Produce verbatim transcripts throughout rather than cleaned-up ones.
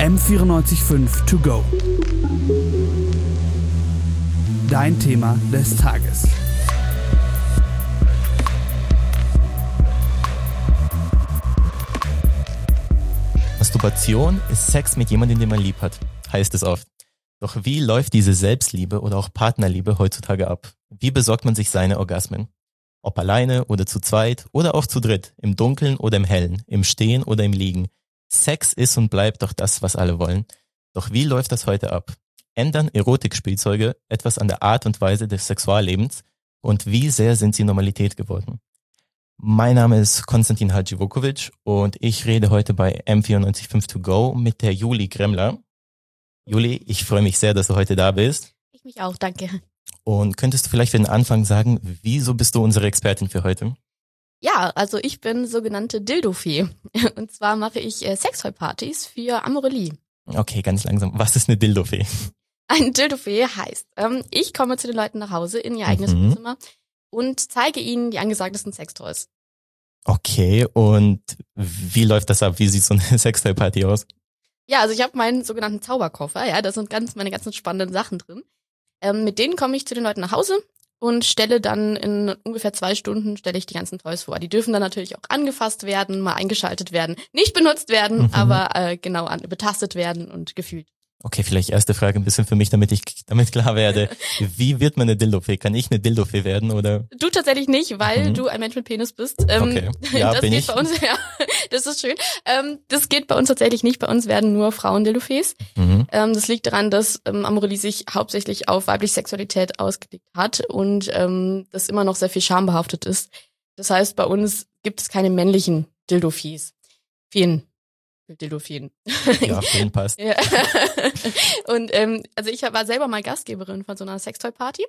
M vierundneunzig Komma fünf To Go. Dein Thema des Tages. Masturbation ist Sex mit jemandem, den man lieb hat, heißt es oft. Doch wie läuft diese Selbstliebe oder auch Partnerliebe heutzutage ab? Wie besorgt man sich seine Orgasmen? Ob alleine oder zu zweit oder auch zu dritt, im Dunkeln oder im Hellen, im Stehen oder im Liegen. Sex ist und bleibt doch das, was alle wollen. Doch wie läuft das heute ab? Ändern Erotikspielzeuge etwas an der Art und Weise des Sexuallebens? Und wie sehr sind sie Normalität geworden? Mein Name ist Konstantin Hadjivukovic und ich rede heute bei M vierundneunzig Komma fünf To Go mit der Juli Gremmler. Juli, ich freue mich sehr, dass du heute da bist. Ich mich auch, danke. Und könntest du vielleicht für den Anfang sagen, wieso bist du unsere Expertin für heute? Ja, also ich bin sogenannte Dildo-Fee. Und zwar mache ich äh, Sextoy-Partys für Amorelie. Okay, ganz langsam. Was ist eine Dildo-Fee? Ein Dildo-Fee heißt, ähm, ich komme zu den Leuten nach Hause in ihr eigenes Mhm. Wohnzimmer und zeige ihnen die angesagtesten Sextoys. Okay, und wie läuft das ab? Wie sieht so eine Sextoy-Party aus? Ja, also ich habe meinen sogenannten Zauberkoffer, ja, da sind ganz meine ganzen spannenden Sachen drin. Ähm, mit denen komme ich zu den Leuten nach Hause und stelle dann in ungefähr zwei Stunden stelle ich die ganzen Toys vor. Die dürfen dann natürlich auch angefasst werden, mal eingeschaltet werden, nicht benutzt werden, Mhm. aber äh, genau an, betastet werden und gefühlt. Okay, vielleicht erste Frage ein bisschen für mich, damit ich damit klar werde. Wie wird man eine Dildo-Fee? Kann ich eine Dildo-Fee werden oder? Du tatsächlich nicht, weil Mhm. du ein Mensch mit Penis bist. Ähm, Okay, ja, das bin geht ich. bei uns, ja, das ist schön. Ähm, das geht bei uns tatsächlich nicht. Bei uns werden nur Frauen Dildo-Fees. Mhm. Ähm, das liegt daran, dass ähm, Amorelie sich hauptsächlich auf weibliche Sexualität ausgelegt hat und ähm, das immer noch sehr viel schambehaftet ist. Das heißt, bei uns gibt es keine männlichen Dildo-Fees. Feen. Dildo-Feen. Ja, vielen passt. Ja. Und ähm, also ich war selber mal Gastgeberin von so einer Sextoy-Party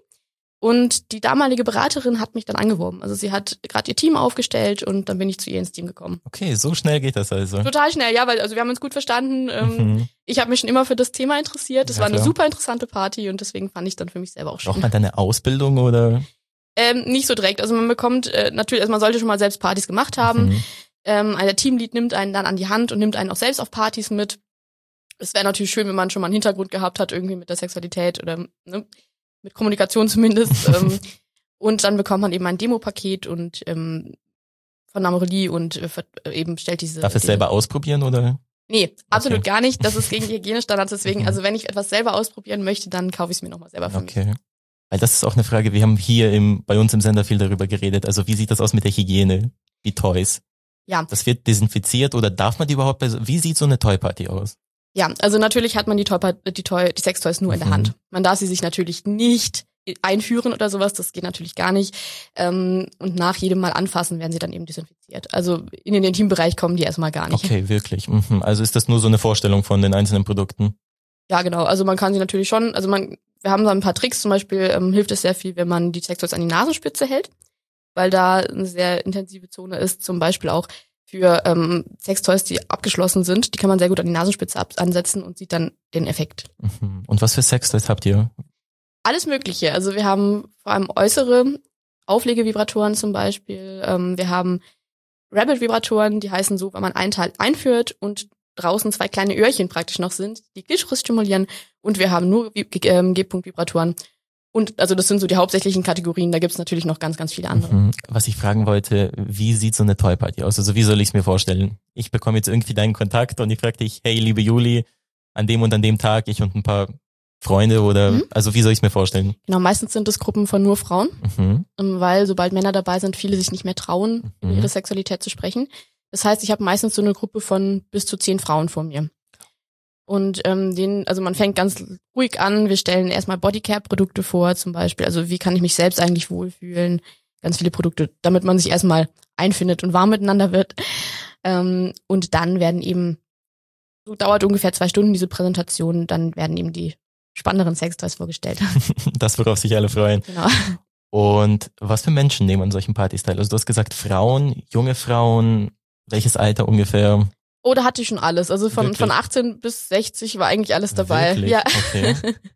und die damalige Beraterin hat mich dann angeworben. Also sie hat gerade ihr Team aufgestellt und dann bin ich zu ihr ins Team gekommen. Okay, so schnell geht das also. Total schnell, ja, weil also wir haben uns gut verstanden. Ähm, Mhm. Ich habe mich schon immer für das Thema interessiert. Das Ja, war eine klar. super interessante Party und deswegen fand ich dann für mich selber auch Braucht schön. man da eine Ausbildung oder? Ähm, nicht so direkt. Also man bekommt äh, natürlich, also man sollte schon mal selbst Partys gemacht haben. Mhm. Ähm, der Teamlead nimmt einen dann an die Hand und nimmt einen auch selbst auf Partys mit. Es wäre natürlich schön, wenn man schon mal einen Hintergrund gehabt hat, irgendwie mit der Sexualität oder ne, mit Kommunikation zumindest. ähm, und dann bekommt man eben ein Demopaket und ähm, von Amorelie und äh, ver- eben stellt diese... Darf es diese, selber ausprobieren oder? Nee, absolut Okay. gar nicht. Das ist gegen die Hygienestandards. Deswegen, Mhm. also wenn ich etwas selber ausprobieren möchte, dann kaufe ich es mir nochmal selber für mich. Okay. Weil das ist auch eine Frage, wir haben hier im, bei uns im Sender viel darüber geredet. Also wie sieht das aus mit der Hygiene? Die Toys? Ja. Das wird desinfiziert oder darf man die überhaupt, bei so- wie sieht so eine Toy-Party aus? Ja, also natürlich hat man die, Toy die, Toy die Sextoys nur in der Mhm. Hand. Man darf sie sich natürlich nicht einführen oder sowas, das geht natürlich gar nicht. Ähm, und nach jedem Mal anfassen werden sie dann eben desinfiziert. Also in den Intimbereich kommen die erstmal gar nicht. Okay, wirklich. Mhm. Also ist das nur so eine Vorstellung von den einzelnen Produkten? Ja, genau. Also man kann sie natürlich schon, also man, wir haben da ein paar Tricks, zum Beispiel ähm, hilft es sehr viel, wenn man die Sextoys an die Nasenspitze hält, weil da eine sehr intensive Zone ist, zum Beispiel auch für ähm, Sextoys, die abgeschlossen sind, die kann man sehr gut an die Nasenspitze ab ansetzen und sieht dann den Effekt. Mhm. Und was für Sextoys habt ihr? Alles Mögliche. Also wir haben vor allem äußere Auflegevibratoren zum Beispiel. Ähm, wir haben Rabbit-Vibratoren, die heißen so, wenn man einen Teil einführt und draußen zwei kleine Öhrchen praktisch noch sind, die Klitoris stimulieren. Und wir haben nur ähm, G-Punkt-Vibratoren. Und also das sind so die hauptsächlichen Kategorien. Da gibt's natürlich noch ganz, ganz viele andere. Mhm. Was ich fragen wollte, wie sieht so eine Toy-Party aus? Also wie soll ich es mir vorstellen? Ich bekomme jetzt irgendwie deinen Kontakt und ich frage dich, hey, liebe Juli, an dem und an dem Tag, ich und ein paar Freunde oder, Mhm. also wie soll ich es mir vorstellen? Genau, meistens sind es Gruppen von nur Frauen, Mhm. ähm, weil sobald Männer dabei sind, viele sich nicht mehr trauen, über Mhm. ihre Sexualität zu sprechen. Das heißt, ich habe meistens so eine Gruppe von bis zu zehn Frauen vor mir. Und ähm, den, also man fängt ganz ruhig an. Wir stellen erstmal Bodycare-Produkte vor, zum Beispiel. Also wie kann ich mich selbst eigentlich wohlfühlen? Ganz viele Produkte, damit man sich erstmal einfindet und warm miteinander wird. Ähm, und dann werden eben, so dauert ungefähr zwei Stunden diese Präsentation, dann werden eben die spannenderen Sextoys vorgestellt. Das, worauf sich alle freuen. Genau. Und was für Menschen nehmen an solchen Partys teil? Also du hast gesagt Frauen, junge Frauen, welches Alter ungefähr? Oh, da hatte ich schon alles. Also von, Wirklich? von achtzehn bis sechzig war eigentlich alles dabei. Wirklich? Ja. Okay.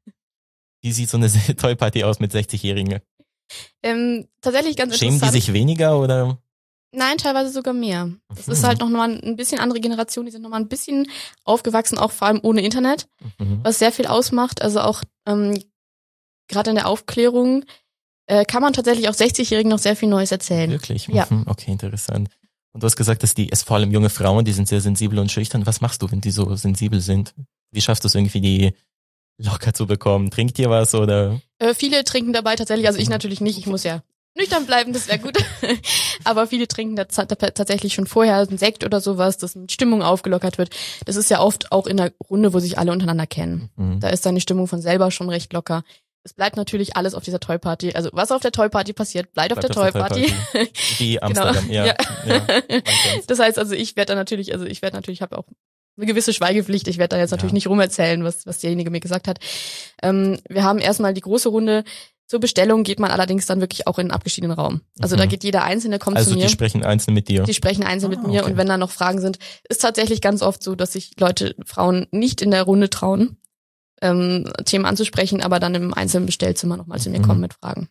Wie sieht so eine Toy-Party aus mit sechzig-Jährigen? Ähm, tatsächlich ganz Schämen die interessant. sich weniger oder? Nein, teilweise sogar mehr. Es ist halt noch mal ein bisschen andere Generation, die sind noch mal ein bisschen aufgewachsen, auch vor allem ohne Internet, mhm. was sehr viel ausmacht. Also auch ähm, gerade in der Aufklärung äh, kann man tatsächlich auch sechzigjährigen noch sehr viel Neues erzählen. Wirklich? Ja. Mhm. Okay, interessant. Und du hast gesagt, dass die, es vor allem junge Frauen, die sind sehr sensibel und schüchtern. Was machst du, wenn die so sensibel sind? Wie schaffst du es irgendwie, die locker zu bekommen? Trinkt ihr was oder? Äh, viele trinken dabei tatsächlich, also ich natürlich nicht, ich muss ja nüchtern bleiben, das wäre gut. Aber viele trinken da tatsächlich schon vorher einen Sekt oder sowas, dass eine Stimmung aufgelockert wird. Das ist ja oft auch in der Runde, wo sich alle untereinander kennen. Mhm. Da ist dann die Stimmung von selber schon recht locker. Es bleibt natürlich alles auf dieser Toy-Party. Also was auf der Toy-Party passiert, bleibt, bleibt auf der Toy-Party. Wie Amsterdam, genau. ja. ja. ja das heißt also, ich werde da natürlich, also ich werde natürlich, habe auch eine gewisse Schweigepflicht. Ich werde da jetzt natürlich ja. nicht rumerzählen, was was derjenige mir gesagt hat. Ähm, wir haben erstmal die große Runde. Zur Bestellung geht man allerdings dann wirklich auch in einen abgeschiedenen Raum. Also mhm. da geht jeder Einzelne, kommt also zu mir. Also die sprechen einzeln mit dir? Die sprechen einzeln ah, mit mir okay. Und wenn da noch Fragen sind, ist tatsächlich ganz oft so, dass sich Leute, Frauen nicht in der Runde trauen, ähm, Themen anzusprechen, aber dann im einzelnen Bestellzimmer nochmal zu mir mhm. kommen mit Fragen.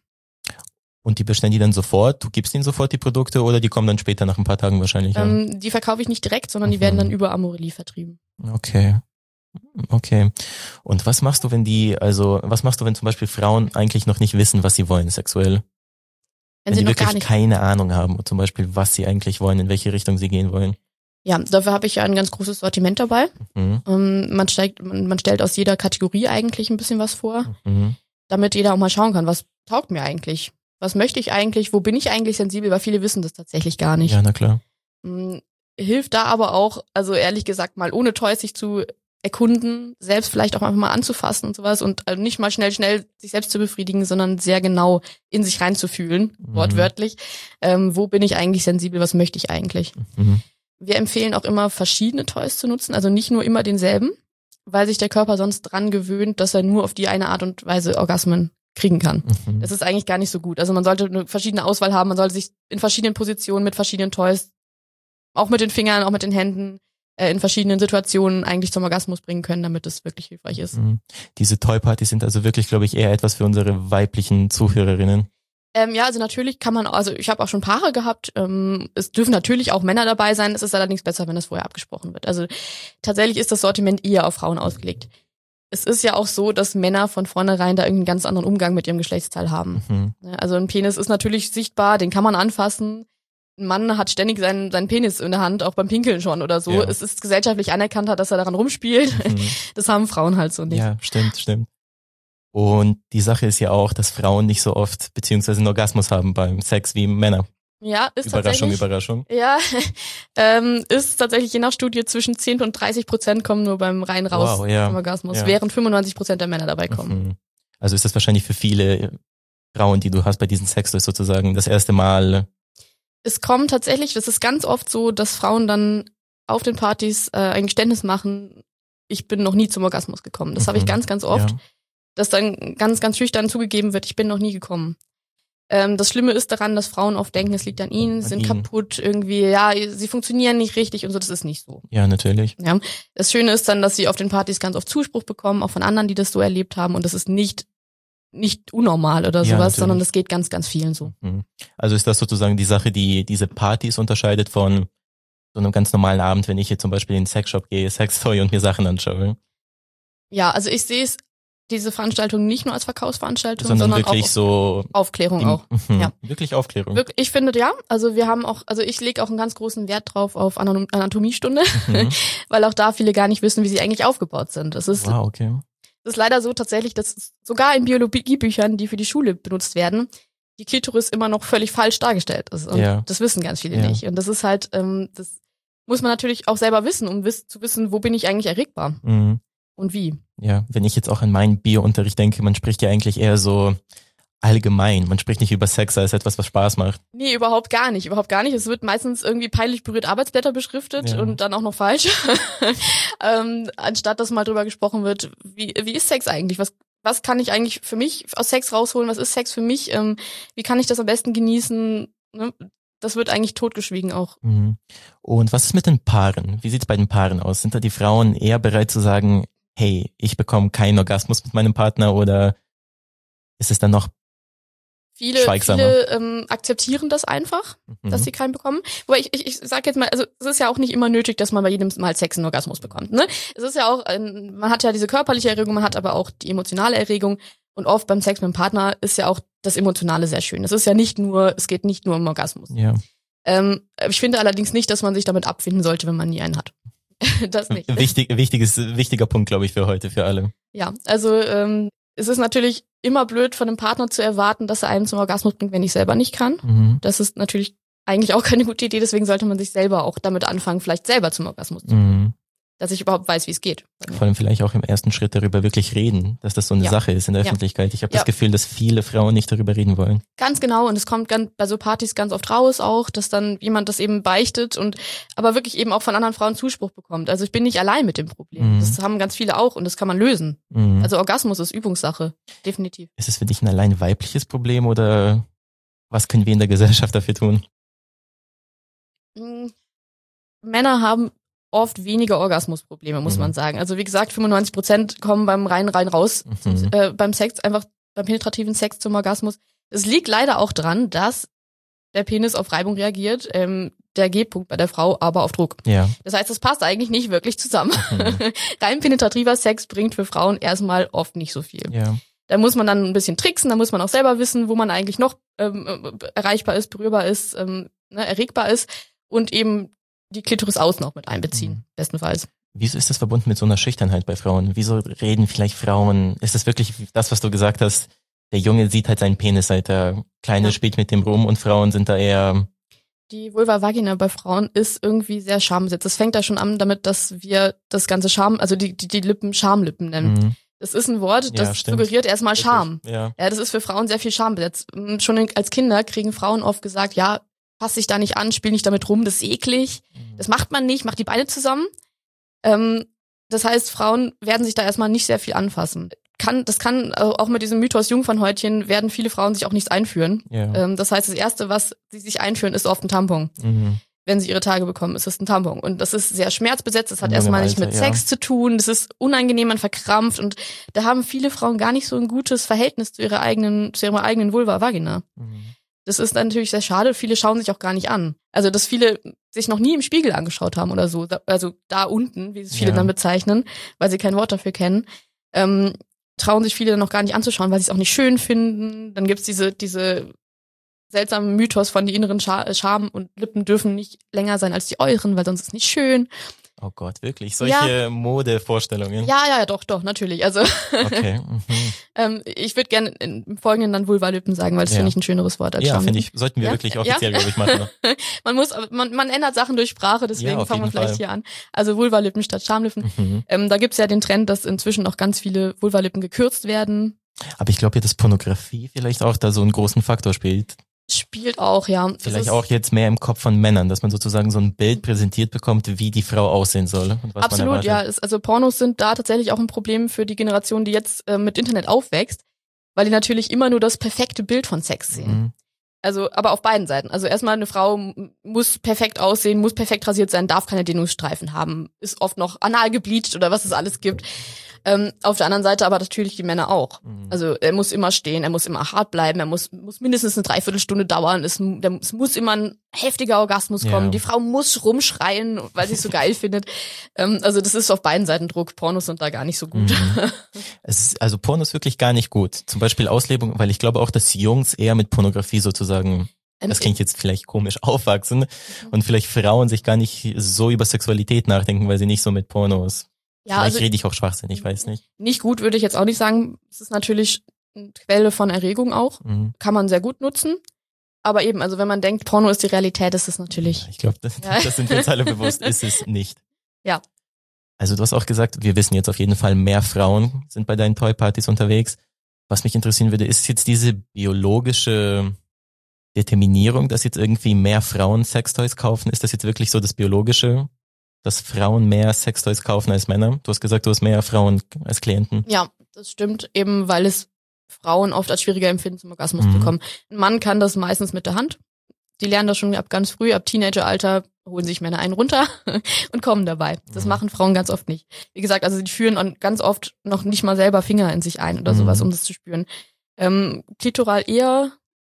Und die bestellen die dann sofort? Du gibst ihnen sofort die Produkte oder die kommen dann später nach ein paar Tagen wahrscheinlich? Ähm, ja? Die verkaufe ich nicht direkt, sondern mhm. die werden dann über Amorelie vertrieben. Okay. Okay. Und was machst du, wenn die, also, was machst du, wenn zum Beispiel Frauen eigentlich noch nicht wissen, was sie wollen sexuell? Wenn, wenn sie die noch wirklich gar nicht keine Ahnung haben, zum Beispiel, was sie eigentlich wollen, in welche Richtung sie gehen wollen? Ja, dafür habe ich ja ein ganz großes Sortiment dabei. Mhm. Ähm, man, steigt, man, man stellt aus jeder Kategorie eigentlich ein bisschen was vor, mhm. damit jeder auch mal schauen kann, was taugt mir eigentlich? Was möchte ich eigentlich? Wo bin ich eigentlich sensibel? Weil viele wissen das tatsächlich gar nicht. Ja, na klar. Mhm. Hilft da aber auch, also ehrlich gesagt, mal ohne Toys sich zu erkunden, selbst vielleicht auch einfach mal anzufassen und sowas und nicht mal schnell, schnell sich selbst zu befriedigen, sondern sehr genau in sich reinzufühlen, mhm. wortwörtlich. Ähm, wo bin ich eigentlich sensibel? Was möchte ich eigentlich? Mhm. Wir empfehlen auch immer, verschiedene Toys zu nutzen, also nicht nur immer denselben, weil sich der Körper sonst dran gewöhnt, dass er nur auf die eine Art und Weise Orgasmen kriegen kann. Mhm. Das ist eigentlich gar nicht so gut. Also man sollte eine verschiedene Auswahl haben, man sollte sich in verschiedenen Positionen mit verschiedenen Toys, auch mit den Fingern, auch mit den Händen, in verschiedenen Situationen eigentlich zum Orgasmus bringen können, damit es wirklich hilfreich ist. Diese Toy-Partys sind also wirklich, glaube ich, eher etwas für unsere weiblichen Zuhörerinnen. Ähm, ja, also natürlich kann man, also ich habe auch schon Paare gehabt, ähm, es dürfen natürlich auch Männer dabei sein, es ist allerdings besser, wenn das vorher abgesprochen wird. Also tatsächlich ist das Sortiment eher auf Frauen ausgelegt. Es ist ja auch so, dass Männer von vornherein da irgendeinen ganz anderen Umgang mit ihrem Geschlechtsteil haben. Mhm. Also ein Penis ist natürlich sichtbar, den kann man anfassen. Ein Mann hat ständig seinen, seinen Penis in der Hand, auch beim Pinkeln schon oder so. Ja. Es ist gesellschaftlich anerkannt, dass er daran rumspielt. Mhm. Das haben Frauen halt so nicht. Ja, stimmt, stimmt. Und die Sache ist ja auch, dass Frauen nicht so oft beziehungsweise einen Orgasmus haben beim Sex wie Männer. Ja, ist Überraschung, tatsächlich. Überraschung. Ja, ähm, ist tatsächlich je nach Studie zwischen zehn und dreißig Prozent kommen nur beim rein raus wow, ja. zum Orgasmus, ja. während fünfundneunzig Prozent der Männer dabei kommen. Mhm. Also ist das wahrscheinlich für viele Frauen, die du hast bei diesen Sextoys sozusagen, das erste Mal. Es kommt tatsächlich, das ist ganz oft so, dass Frauen dann auf den Partys äh, ein Geständnis machen, ich bin noch nie zum Orgasmus gekommen. Das mhm. habe ich ganz, ganz oft, ja. dass dann ganz, ganz schüchtern zugegeben wird, ich bin noch nie gekommen. Ähm, das Schlimme ist daran, dass Frauen oft denken, es liegt an ihnen, sie sind ihnen. kaputt, irgendwie, ja, sie funktionieren nicht richtig und so, das ist nicht so. Ja, natürlich. Ja. Das Schöne ist dann, dass sie auf den Partys ganz oft Zuspruch bekommen, auch von anderen, die das so erlebt haben, und das ist nicht nicht unnormal oder ja, sowas, natürlich. sondern das geht ganz, ganz vielen so. Also ist das sozusagen die Sache, die diese Partys unterscheidet von so einem ganz normalen Abend, wenn ich hier zum Beispiel in den Sexshop gehe, Sextoy und mir Sachen anschaue? Ja, also ich sehe es, diese Veranstaltung nicht nur als Verkaufsveranstaltung, sondern, sondern wirklich auch so Aufklärung die, auch. Mhm, ja. Wirklich Aufklärung. Wirklich, ich finde, ja, also wir haben auch, also ich lege auch einen ganz großen Wert drauf auf Anatomiestunde, mhm. weil auch da viele gar nicht wissen, wie sie eigentlich aufgebaut sind. Das ist wow, okay. Das ist leider so tatsächlich, dass sogar in Biologiebüchern, die für die Schule benutzt werden, die Klitoris immer noch völlig falsch dargestellt ist. Und ja. das wissen ganz viele ja. nicht. Und das ist halt, ähm, das muss man natürlich auch selber wissen, um wiss- zu wissen, wo bin ich eigentlich erregbar mhm. und wie. Ja, wenn ich jetzt auch an meinen Biounterricht denke, man spricht ja eigentlich eher so allgemein. Man spricht nicht über Sex als etwas, was Spaß macht. Nee, überhaupt gar nicht. Überhaupt gar nicht. Es wird meistens irgendwie peinlich berührt Arbeitsblätter beschriftet ja. und dann auch noch falsch. ähm, anstatt dass mal drüber gesprochen wird, wie, wie ist Sex eigentlich? Was, was kann ich eigentlich für mich aus Sex rausholen? Was ist Sex für mich? Ähm, wie kann ich das am besten genießen? Ne? Das wird eigentlich totgeschwiegen auch. Mhm. Und was ist mit den Paaren? Wie sieht's bei den Paaren aus? Sind da die Frauen eher bereit zu sagen, hey, ich bekomme keinen Orgasmus mit meinem Partner, oder ist es dann noch Viele, schweigsamer. viele ähm, akzeptieren das einfach, Mhm. dass sie keinen bekommen. Wobei ich, ich, ich sag jetzt mal, also es ist ja auch nicht immer nötig, dass man bei jedem Mal Sex einen Orgasmus bekommt. Ne? Es ist ja auch, ein, man hat ja diese körperliche Erregung, man hat aber auch die emotionale Erregung. Und oft beim Sex mit dem Partner ist ja auch das Emotionale sehr schön. Es ist ja nicht nur, es geht nicht nur um Orgasmus. Ja. Ähm, ich finde allerdings nicht, dass man sich damit abfinden sollte, wenn man nie einen hat. Das nicht. Wichtig, wichtiges, wichtiger Punkt, glaube ich, für heute, für alle. Ja, also ähm, es ist natürlich immer blöd von einem Partner zu erwarten, dass er einen zum Orgasmus bringt, wenn ich selber nicht kann. Mhm. Das ist natürlich eigentlich auch keine gute Idee, deswegen sollte man sich selber auch damit anfangen, vielleicht selber zum Orgasmus zu bringen. Mhm. Dass ich überhaupt weiß, wie es geht. Vor allem vielleicht auch im ersten Schritt darüber wirklich reden, dass das so eine Ja. Sache ist in der Ja. Öffentlichkeit. Ich habe Ja. das Gefühl, dass viele Frauen nicht darüber reden wollen. Ganz genau, und es kommt ganz, bei so Partys ganz oft raus auch, dass dann jemand das eben beichtet und aber wirklich eben auch von anderen Frauen Zuspruch bekommt. Also ich bin nicht allein mit dem Problem. Mhm. Das haben ganz viele auch und das kann man lösen. Mhm. Also Orgasmus ist Übungssache, definitiv. Ist es für dich ein allein weibliches Problem oder was können wir in der Gesellschaft dafür tun? Mhm. Männer haben oft weniger Orgasmusprobleme, muss Mhm. man sagen. Also wie gesagt, fünfundneunzig Prozent kommen beim rein, rein, raus, Mhm. äh, beim Sex, einfach beim penetrativen Sex zum Orgasmus. Es liegt leider auch dran, dass der Penis auf Reibung reagiert, ähm, der G-Punkt bei der Frau aber auf Druck. Ja. Das heißt, es passt eigentlich nicht wirklich zusammen. Mhm. Rein penetrativer Sex bringt für Frauen erstmal oft nicht so viel. Ja. Da muss man dann ein bisschen tricksen, da muss man auch selber wissen, wo man eigentlich noch ähm, erreichbar ist, berührbar ist, ähm, ne, erregbar ist und eben die Klitoris außen noch mit einbeziehen, Mhm. bestenfalls. Wieso ist das verbunden mit so einer Schüchternheit bei Frauen? Wieso reden vielleicht Frauen? Ist das wirklich das, was du gesagt hast? Der Junge sieht halt seinen Penis, seit der Kleine Ja. spielt mit dem rum und Frauen sind da eher, Die Vulva Vagina bei Frauen ist irgendwie sehr schambesetzt. Das fängt da schon an damit, dass wir das ganze Scham, also die, die, die Lippen Schamlippen nennen. mhm. Das ist ein Wort, das Ja, stimmt. suggeriert erstmal Scham. Ja. Ja, das ist für Frauen sehr viel schambesetzt. Schon in- als Kinder kriegen Frauen oft gesagt, ja, pass dich da nicht an, spiel nicht damit rum, das ist eklig. Das macht man nicht, macht die Beine zusammen. Ähm, das heißt, Frauen werden sich da erstmal nicht sehr viel anfassen. Kann, das kann, äh, auch mit diesem Mythos Jungfernhäutchen werden viele Frauen sich auch nichts einführen. Ja. Ähm, das heißt, das Erste, was sie sich einführen, ist oft ein Tampon. Mhm. Wenn sie ihre Tage bekommen, ist es ein Tampon. Und das ist sehr schmerzbesetzt, das hat In erstmal jungem nicht mit Alter, ja. Sex zu tun, das ist unangenehm, man verkrampft und da haben viele Frauen gar nicht so ein gutes Verhältnis zu ihrer eigenen, zu ihrer eigenen Vulva Vagina. Mhm. Das ist dann natürlich sehr schade, viele schauen sich auch gar nicht an. Also, dass viele sich noch nie im Spiegel angeschaut haben oder so, da- also da unten, wie es viele Ja. dann bezeichnen, weil sie kein Wort dafür kennen, ähm, trauen sich viele dann noch gar nicht anzuschauen, weil sie es auch nicht schön finden. Dann gibt's diese, diese seltsamen Mythos von die inneren Scha Scham und Lippen dürfen nicht länger sein als die euren, weil sonst ist es nicht schön. Oh Gott, wirklich? Solche Modevorstellungen? Ja, ja, ja, doch, doch, natürlich. Also Okay. Mhm. ähm, ich würde gerne im Folgenden dann Vulva-Lippen sagen, weil das Ja. finde ich ein schöneres Wort als Ja, Schamlippen. finde ich, sollten wir Ja? wirklich Ja? offiziell, glaube ich, machen. Man muss, man, man ändert Sachen durch Sprache, deswegen Ja, auf fangen wir jeden vielleicht Fall. hier an. Also Vulva-Lippen statt Schamlippen. Mhm. Ähm, da gibt's ja den Trend, dass inzwischen auch ganz viele Vulva-Lippen gekürzt werden. Aber ich glaube ja, dass Pornografie vielleicht auch da so einen großen Faktor spielt. Spielt auch, ja. Das Vielleicht ist auch jetzt mehr im Kopf von Männern, dass man sozusagen so ein Bild präsentiert bekommt, wie die Frau aussehen soll und was man Absolut, erwartet. ja. Es, also Pornos sind da tatsächlich auch ein Problem für die Generation, die jetzt äh, mit Internet aufwächst, weil die natürlich immer nur das perfekte Bild von Sex sehen. Mhm. Also, aber auf beiden Seiten. Also erstmal eine Frau m- muss perfekt aussehen, muss perfekt rasiert sein, darf keine Dehnungsstreifen haben, ist oft noch anal gebleicht oder was es alles gibt. Ähm, auf der anderen Seite aber natürlich die Männer auch. Mhm. Also er muss immer stehen, er muss immer hart bleiben, er muss muss mindestens eine Dreiviertelstunde dauern, es, der, es muss immer ein heftiger Orgasmus kommen, Ja. die Frau muss rumschreien, weil sie es so geil findet. Ähm, also das ist auf beiden Seiten Druck, Pornos sind da gar nicht so gut. Mhm. Es ist, also Porno ist wirklich gar nicht gut. Zum Beispiel Auslebung, weil ich glaube auch, dass Jungs eher mit Pornografie sozusagen, Ähm, das klingt jetzt vielleicht komisch, aufwachsen und vielleicht Frauen sich gar nicht so über Sexualität nachdenken, weil sie nicht so mit Pornos. ja, vielleicht also rede ich auch Schwachsinn, ich weiß nicht. nicht gut würde ich jetzt auch nicht sagen. Es ist natürlich eine Quelle von Erregung auch. Mhm. Kann man sehr gut nutzen. Aber eben, also wenn man denkt, Porno ist die Realität, ist es natürlich. Ich glaube, das, Ja. das sind wir uns alle bewusst, ist es nicht. Ja. Also du hast auch gesagt, wir wissen jetzt auf jeden Fall, mehr Frauen sind bei deinen Toy-Partys unterwegs. Was mich interessieren würde, ist jetzt diese biologische Determinierung, dass jetzt irgendwie mehr Frauen Sextoys kaufen? Ist das jetzt wirklich so das Biologische, dass Frauen mehr Sextoys kaufen als Männer? Du hast gesagt, du hast mehr Frauen als Klienten. Ja, das stimmt, eben weil es Frauen oft als schwieriger empfinden, zum Orgasmus Mhm. zu kommen. Ein Mann kann das meistens mit der Hand. Die lernen das schon ab ganz früh, ab Teenageralter holen sich Männer einen runter und kommen dabei. Das Mhm. machen Frauen ganz oft nicht. Wie gesagt, also die führen an- ganz oft noch nicht mal selber Finger in sich ein oder Mhm. sowas, um das zu spüren. Ähm, klitoral eher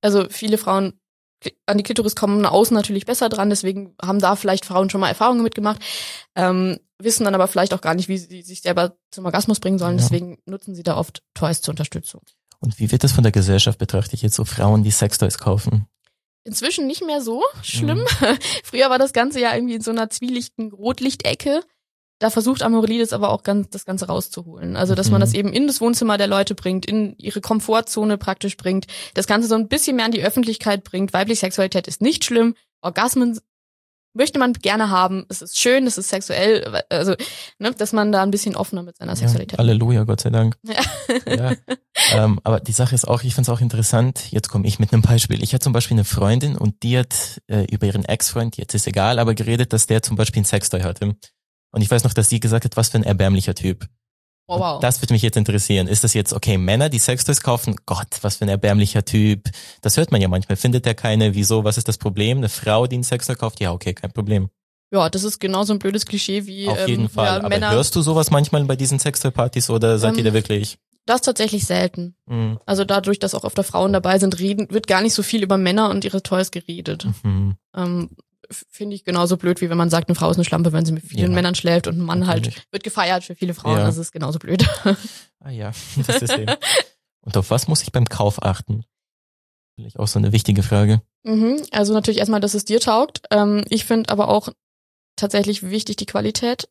Also viele Frauen an die Klitoris kommen außen natürlich besser dran, deswegen haben da vielleicht Frauen schon mal Erfahrungen mitgemacht, ähm, wissen dann aber vielleicht auch gar nicht, wie sie sich selber zum Orgasmus bringen sollen, Ja. deswegen nutzen sie da oft Toys zur Unterstützung. Und wie wird das von der Gesellschaft betrachtet, jetzt so Frauen, die Sextoys kaufen? Inzwischen nicht mehr so schlimm. Mhm. Früher war das Ganze ja irgendwie in so einer zwielichten Rotlichtecke. Da versucht Amorelie das aber auch ganz, das Ganze rauszuholen. Also, dass man Mhm. das eben in das Wohnzimmer der Leute bringt, in ihre Komfortzone praktisch bringt, das Ganze so ein bisschen mehr an die Öffentlichkeit bringt. Weibliche Sexualität ist nicht schlimm. Orgasmen möchte man gerne haben. Es ist schön, es ist sexuell. Also, ne, dass man da ein bisschen offener mit seiner Sexualität Ja, Halleluja, Gott sei Dank. Ja. Ja. Ähm, aber die Sache ist auch, ich finde es auch interessant, jetzt komme ich mit einem Beispiel. Ich hatte zum Beispiel eine Freundin und die hat äh, über ihren Ex-Freund, jetzt ist egal, aber geredet, dass der zum Beispiel ein Sextoy hatte. Und ich weiß noch, dass sie gesagt hat, was für ein erbärmlicher Typ. Oh, wow. Und das würde mich jetzt interessieren. Ist das jetzt, okay, Männer, die Sextoys kaufen, Gott, was für ein erbärmlicher Typ. Das hört man ja manchmal. Findet der keine, wieso, was ist das Problem? Eine Frau, die ein Sextoy kauft, ja, okay, kein Problem. Ja, das ist genauso ein blödes Klischee wie Auf jeden ähm, Fall. ja, Aber Männer. hörst du sowas manchmal bei diesen Sextoy-Partys oder seid Ähm, ihr da wirklich? Das ist tatsächlich selten. Mhm. Also dadurch, dass auch öfter Frauen dabei sind, reden, wird gar nicht so viel über Männer und ihre Toys geredet. Mhm. Ähm, f- Finde ich genauso blöd, wie wenn man sagt, eine Frau ist eine Schlampe, wenn sie mit vielen Ja. Männern schläft und ein Mann Natürlich. halt wird gefeiert für viele Frauen. Ja. Das ist genauso blöd. Ah ja, das ist eben. Und auf was muss ich beim Kauf achten? Vielleicht auch so eine wichtige Frage. Mhm. Also natürlich erstmal, dass es dir taugt. Ähm, ich finde aber auch tatsächlich wichtig die Qualität.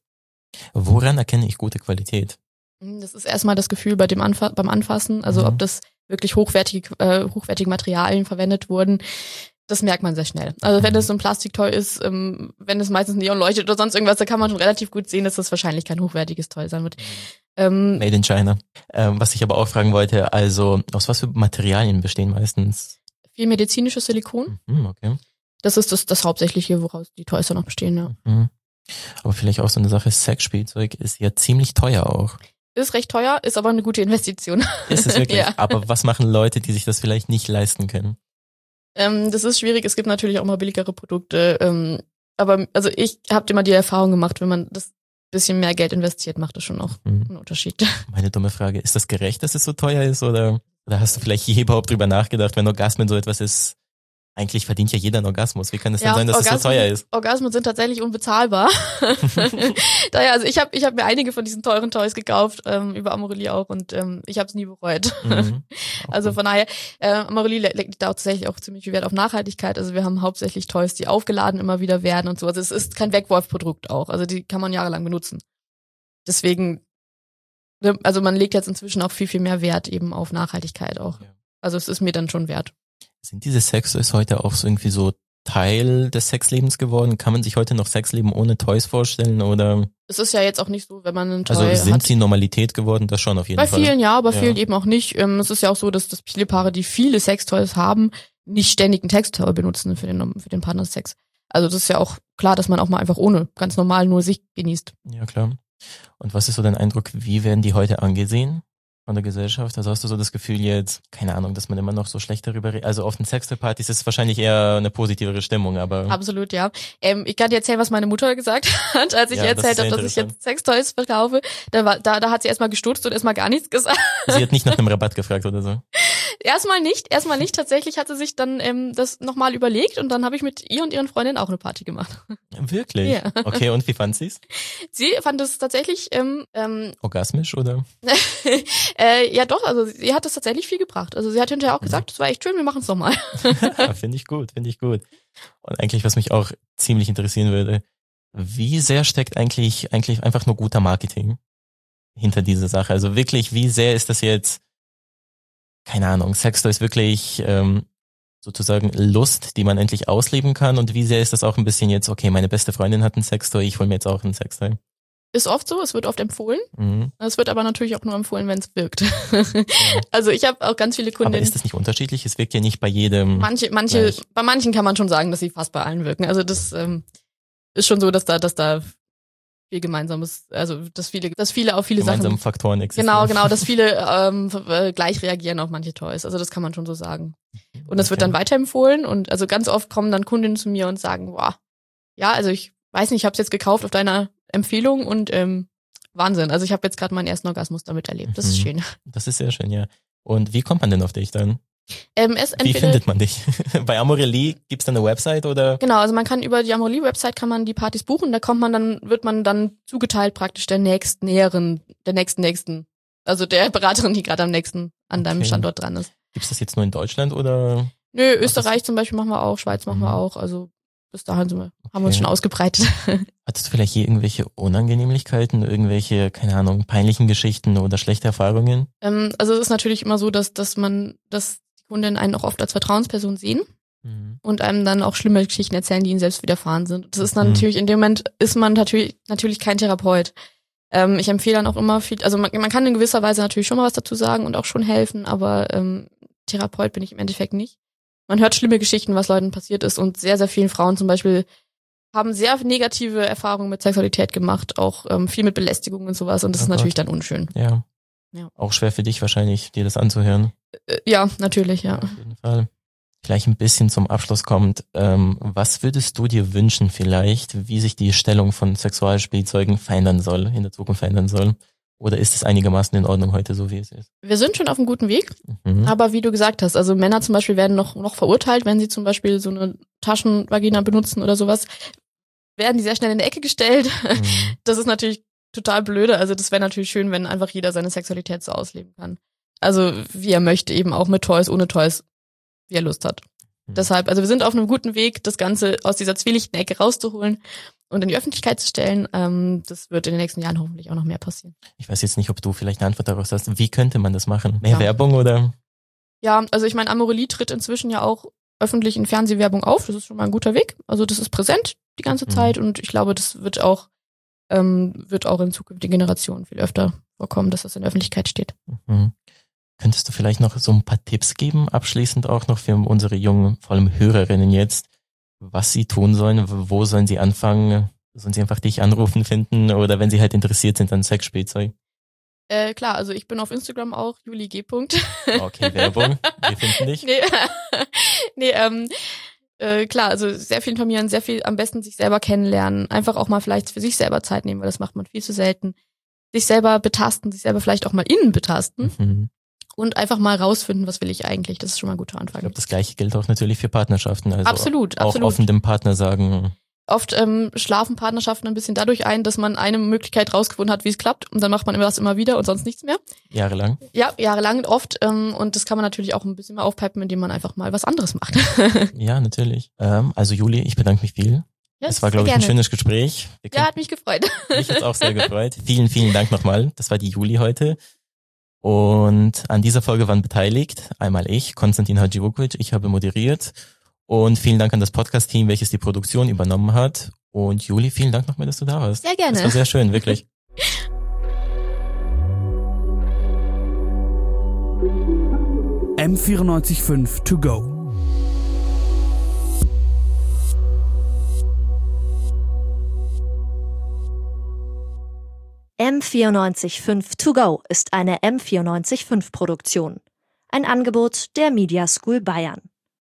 Woran erkenne ich gute Qualität? Das ist erstmal das Gefühl bei dem Anfa- beim Anfassen, also Mhm. ob das wirklich hochwertige, äh, hochwertige Materialien verwendet wurden. Das merkt man sehr schnell. Also wenn Mhm. das so ein Plastiktoy ist, ähm, wenn es meistens Neon leuchtet oder sonst irgendwas, da kann man schon relativ gut sehen, dass das wahrscheinlich kein hochwertiges Toy sein wird. Ähm, Made in China. Ähm, was ich aber auch fragen wollte, also aus was für Materialien bestehen meistens? viel medizinisches Silikon. Mhm, okay. Das ist das, das Hauptsächliche, woraus die Toys dann noch bestehen, ja. Mhm. Aber vielleicht auch so eine Sache, Sexspielzeug ist ja ziemlich teuer auch. Ist recht teuer, ist aber eine gute Investition. Ist es wirklich? Ja. Aber was machen Leute, die sich das vielleicht nicht leisten können? Ähm, das ist schwierig. Es gibt natürlich auch mal billigere Produkte. Ähm, aber also ich habe immer die Erfahrung gemacht, wenn man das bisschen mehr Geld investiert, macht das schon auch Mhm. einen Unterschied. Meine dumme Frage, ist das gerecht, dass es so teuer ist oder, oder hast du vielleicht je überhaupt drüber nachgedacht, wenn Orgasmen so etwas ist? Eigentlich verdient ja jeder einen Orgasmus. Wie kann es denn sein, dass es so teuer ist? Orgasmen sind tatsächlich unbezahlbar. Daher, also ich habe ich hab mir einige von diesen teuren Toys gekauft, ähm, über Amorelie auch, und ähm, ich habe es nie bereut. Mhm. Also Auch von daher, äh, Amorelie le- legt da auch tatsächlich auch ziemlich viel Wert auf Nachhaltigkeit. Also wir haben hauptsächlich Toys, die aufgeladen immer wieder werden und so. Also es ist kein Wegwerfprodukt auch. Also die kann man jahrelang benutzen. Deswegen, ne, also man legt jetzt inzwischen auch viel, viel mehr Wert eben auf Nachhaltigkeit auch. Ja. Also es ist mir dann schon wert. Sind diese Sextoys heute auch so irgendwie so Teil des Sexlebens geworden? Kann man sich heute noch Sexleben ohne Toys vorstellen oder? Es ist ja jetzt auch nicht so, wenn man einen Toy Also sind hat. sie Normalität geworden? Das schon auf jeden Bei Fall. vielen ja, aber Ja. vielen eben auch nicht. Ähm, Es ist ja auch so, dass, dass viele Paare, die viele Sextoys haben, nicht ständig einen Sextoy benutzen für den, für den Partnersex. Also das ist ja auch klar, dass man auch mal einfach ohne ganz normal nur sich genießt. Ja, klar. Und was ist so dein Eindruck, wie werden die heute angesehen von der Gesellschaft? Also hast du so das Gefühl jetzt, keine Ahnung, dass man immer noch so schlecht darüber redet? Also auf den Sextoy-Partys ist es wahrscheinlich eher eine positivere Stimmung, aber Absolut, ja. Ähm, ich kann dir erzählen, was meine Mutter gesagt hat, als ich Ja, ihr das erzählt ist sehr habe, dass ich interessant. jetzt Sextoys verkaufe. Da, war, da, da hat sie erstmal gestutzt und erstmal gar nichts gesagt. sie hat nicht nach einem Rabatt gefragt oder so. Erstmal nicht, erstmal nicht. Tatsächlich hat sie sich dann ähm, das nochmal überlegt und dann habe ich mit ihr und ihren Freundinnen auch eine Party gemacht. Wirklich? Ja. Okay, und wie fand sie's? Sie fand es tatsächlich, ähm, ähm, Orgasmisch oder? äh, ja doch, also sie hat es tatsächlich viel gebracht. Also sie hat hinterher auch gesagt, es war echt schön, wir machen es nochmal. Finde ich gut, finde ich gut. Und eigentlich, was mich auch ziemlich interessieren würde, wie sehr steckt eigentlich, eigentlich einfach nur guter Marketing hinter dieser Sache? Also wirklich, wie sehr ist das jetzt, keine Ahnung, Sextoy ist wirklich ähm, sozusagen Lust, die man endlich ausleben kann, und wie sehr ist das auch ein bisschen jetzt, okay, meine beste Freundin hat einen Sextoy, ich hole mir jetzt auch einen Sextoy. Ist oft so, es wird oft empfohlen. Mhm. Es wird aber natürlich auch nur empfohlen, wenn es wirkt. Also ich habe auch ganz viele Aber Kundinnen. ist das nicht unterschiedlich? Es wirkt ja nicht bei jedem. Manche, manche, gleich. bei manchen kann man schon sagen, dass sie fast bei allen wirken. Also das ähm, ist schon so, dass da, dass da viel Gemeinsames, also dass viele, dass viele auf viele gemeinsame Sachen. Faktoren existieren. Genau, genau, dass viele ähm, äh, gleich reagieren auf manche Toys. Also das kann man schon so sagen. Und das wird Okay. dann weiterempfohlen und also ganz oft kommen dann Kundinnen zu mir und sagen, boah, ja, also ich weiß nicht, ich habe es jetzt gekauft auf deiner Empfehlung und ähm, Wahnsinn. Also ich habe jetzt gerade meinen ersten Orgasmus damit erlebt. Das ist Mhm. schön. Das ist sehr schön, ja. Und wie kommt man denn auf dich dann? Ähm, es Wie entweder, findet man dich? Bei Amorelie gibt's da eine Website oder? Genau, also man kann über die Amorelie-Website kann man die Partys buchen, da kommt man dann, wird man dann zugeteilt praktisch der nächsten näheren, der nächsten nächsten, also der Beraterin, die gerade am nächsten an deinem Okay. Standort dran ist. Gibt's das jetzt nur in Deutschland oder? Nö, Österreich zum Beispiel machen wir auch, Schweiz machen Mhm. wir auch, also bis dahin sind wir, haben wir uns Okay. schon ausgebreitet. Hattest du vielleicht hier irgendwelche Unangenehmlichkeiten, irgendwelche, keine Ahnung, peinlichen Geschichten oder schlechte Erfahrungen? ähm, also es ist natürlich immer so, dass, dass man, dass die Kundinnen einen auch oft als Vertrauensperson sehen Mhm. und einem dann auch schlimme Geschichten erzählen, die ihnen selbst widerfahren sind. Das ist dann Mhm. natürlich, in dem Moment ist man natürlich, natürlich kein Therapeut. Ähm, ich empfehle dann auch immer viel, also man, man kann in gewisser Weise natürlich schon mal was dazu sagen und auch schon helfen, aber ähm, Therapeut bin ich im Endeffekt nicht. Man hört schlimme Geschichten, was Leuten passiert ist und sehr, sehr vielen Frauen zum Beispiel haben sehr negative Erfahrungen mit Sexualität gemacht, auch ähm, viel mit Belästigung und sowas und das Oh ist natürlich Gott. dann unschön. Ja. Ja. Auch schwer für dich wahrscheinlich, dir das anzuhören. Äh, ja, natürlich, ja. Auf jeden Fall. Vielleicht ein bisschen zum Abschluss kommt, ähm, was würdest du dir wünschen vielleicht, wie sich die Stellung von Sexualspielzeugen verändern soll, in der Zukunft verändern soll? Oder ist es einigermaßen in Ordnung heute, so wie es ist? Wir sind schon auf einem guten Weg, Mhm. aber wie du gesagt hast, also Männer zum Beispiel werden noch, noch verurteilt, wenn sie zum Beispiel so eine Taschenvagina benutzen oder sowas, werden die sehr schnell in die Ecke gestellt. Mhm. Das ist natürlich total blöde. Also das wäre natürlich schön, wenn einfach jeder seine Sexualität so ausleben kann. Also wie er möchte, eben auch mit Toys, ohne Toys, wie er Lust hat. Mhm. Deshalb, also wir sind auf einem guten Weg, das Ganze aus dieser zwielichtigen Ecke rauszuholen und in die Öffentlichkeit zu stellen. Ähm, das wird in den nächsten Jahren hoffentlich auch noch mehr passieren. Ich weiß jetzt nicht, ob du vielleicht eine Antwort daraus hast. Wie könnte man das machen? Mehr Ja. Werbung oder? Ja, also ich meine, Amorelie tritt inzwischen ja auch öffentlich in Fernsehwerbung auf. Das ist schon mal ein guter Weg. Also das ist präsent die ganze Mhm. Zeit und ich glaube, das wird auch ähm, wird auch in zukünftigen Generationen viel öfter vorkommen, dass das in der Öffentlichkeit steht. Mhm. Könntest du vielleicht noch so ein paar Tipps geben, abschließend auch noch für unsere jungen, vor allem Hörerinnen jetzt, was sie tun sollen, wo sollen sie anfangen? Sollen sie einfach dich anrufen finden oder wenn sie halt interessiert sind an Sexspielzeug? Äh, klar, also ich bin auf Instagram auch, Juli G. Okay, Werbung, wir finden dich. Nee, nee ähm, äh, klar, also sehr viel informieren, sehr viel am besten sich selber kennenlernen, einfach auch mal vielleicht für sich selber Zeit nehmen, weil das macht man viel zu selten. Sich selber betasten, sich selber vielleicht auch mal innen betasten Mhm. und einfach mal rausfinden, was will ich eigentlich. Das ist schon mal ein guter Ich Anfang. glaube, das Gleiche gilt auch natürlich für Partnerschaften. Also Absolut, auch absolut. offen dem Partner sagen, Oft ähm, schlafen Partnerschaften ein bisschen dadurch ein, dass man eine Möglichkeit rausgefunden hat, wie es klappt und dann macht man immer das immer wieder und sonst nichts mehr. jahrelang. Ja, jahrelang oft ähm, und das kann man natürlich auch ein bisschen mal aufpeppen, indem man einfach mal was anderes macht. Ja, natürlich. Ähm, also Juli, ich bedanke mich viel. Ja, Es war, sehr glaube ich, ein gerne. schönes Gespräch. Wir Ja, hat mich gefreut. Mich hat's auch sehr gefreut. Vielen, vielen Dank nochmal. Das war die Juli heute. Und an dieser Folge waren beteiligt einmal ich, Konstantin Hadjivukovic, ich habe moderiert. Und vielen Dank an das Podcast-Team, welches die Produktion übernommen hat. Und Juli, vielen Dank nochmal, dass du da warst. Sehr gerne. Das war sehr schön, wirklich. M vierundneunzig Komma fünf to go. M vierundneunzig Komma fünf To Go ist eine M vierundneunzig Komma fünf Produktion. Ein Angebot der Media School Bayern.